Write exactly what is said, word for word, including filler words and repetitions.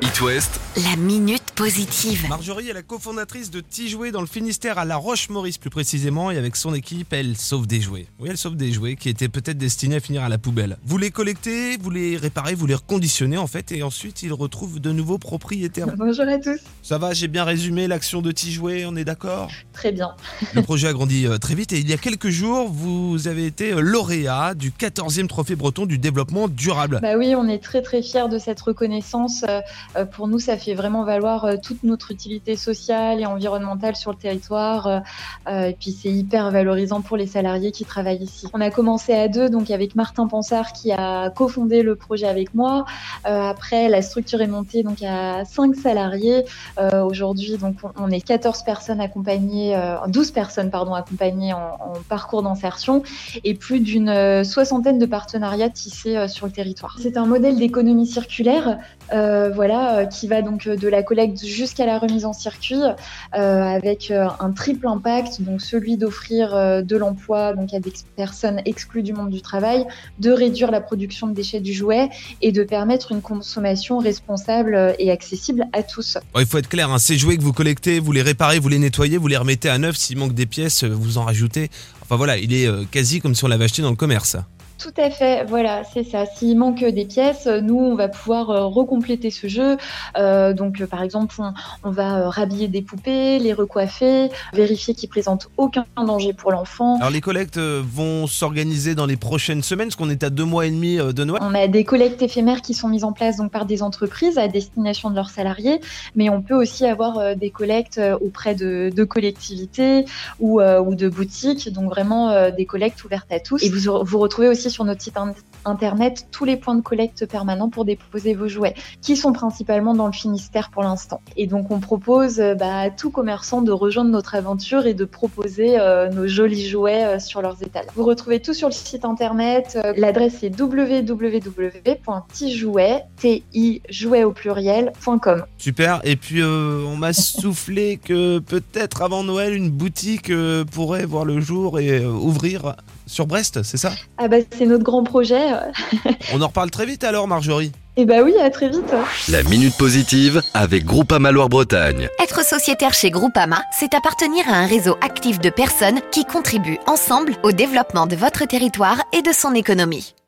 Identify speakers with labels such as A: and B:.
A: It West,
B: La minute positive.
C: Marjorie est la cofondatrice de Tijoué dans le Finistère, à La Roche-Maurice plus précisément, et avec son équipe, elle sauve des jouets. Oui, elle sauve des jouets qui étaient peut-être destinés à finir à la poubelle. Vous les collectez, vous les réparez, vous les reconditionnez en fait, et ensuite ils retrouvent de nouveaux propriétaires.
D: Bonjour à tous.
C: Ça va, j'ai bien résumé l'action de Tijoué, on est d'accord ?
D: Très bien.
C: Le projet a grandi euh, très vite, et il y a quelques jours, vous avez été euh, lauréat du quatorzième trophée breton du développement durable.
D: Bah oui, on est très très fiers de cette reconnaissance. Euh, pour nous, ça fait vraiment valoir euh, toute notre utilité sociale et environnementale sur le territoire. Euh, euh, et puis c'est hyper valorisant pour les salariés qui travaillent ici. On a commencé à deux, donc avec Martin Pansard qui a cofondé le projet avec moi. Euh, après, la structure est montée donc à cinq salariés. Euh, aujourd'hui, donc on, on est quatorze personnes accompagnées, euh, douze personnes pardon accompagnées en, en parcours d'insertion et plus d'une euh, soixantaine de partenariats tissés euh, sur le territoire. C'est un modèle d'économie circulaire, euh, voilà, euh, qui va donc de la collecte jusqu'à la remise en circuit, euh, avec euh, un triple impact, donc celui d'offrir euh, de l'emploi donc à des personnes exclues du monde du travail, de réduire la production de déchets du jouet et de permettre une consommation responsable et accessible à tous.
C: Bon, il faut être clair, hein, ces jouets que vous collectez, vous les réparez, vous les nettoyez, vous les remettez à neuf, s'il manque des pièces, vous en rajoutez. Enfin voilà, il est euh, quasi comme si on l'avait acheté dans le commerce.
D: Tout à fait, voilà, c'est ça. S'il manque des pièces, nous, on va pouvoir euh, recompléter ce jeu. Euh, donc, euh, par exemple, on, on va euh, rhabiller des poupées, les recoiffer, vérifier qu'ils présentent aucun danger pour l'enfant.
C: Alors les collectes euh, vont s'organiser dans les prochaines semaines, parce qu'on est à deux mois et demi euh, de Noël.
D: On a des collectes éphémères qui sont mises en place donc par des entreprises à destination de leurs salariés, mais on peut aussi avoir euh, des collectes euh, auprès de, de collectivités ou, euh, ou de boutiques, donc vraiment euh, des collectes ouvertes à tous. Et vous, vous retrouvez aussi sur notre site internet tous les points de collecte permanents pour déposer vos jouets, qui sont principalement dans le Finistère pour l'instant. Et donc on propose bah, à tout commerçant de rejoindre notre aventure et de proposer euh, nos jolis jouets euh, sur leurs étals. Vous retrouvez tout sur le site internet. Euh, l'adresse est w w w point tijouet au pluriel point com.
C: Super, et puis euh, on m'a soufflé que peut-être avant Noël, une boutique euh, pourrait voir le jour et euh, ouvrir sur Brest, c'est ça ?
D: Ah bah c'est notre grand projet.
C: On en reparle très vite alors, Marjorie.
D: Et bah oui, à très vite.
A: la minute positive avec Groupama Loire-Bretagne.
B: Être sociétaire chez Groupama, c'est appartenir à un réseau actif de personnes qui contribuent ensemble au développement de votre territoire et de son économie.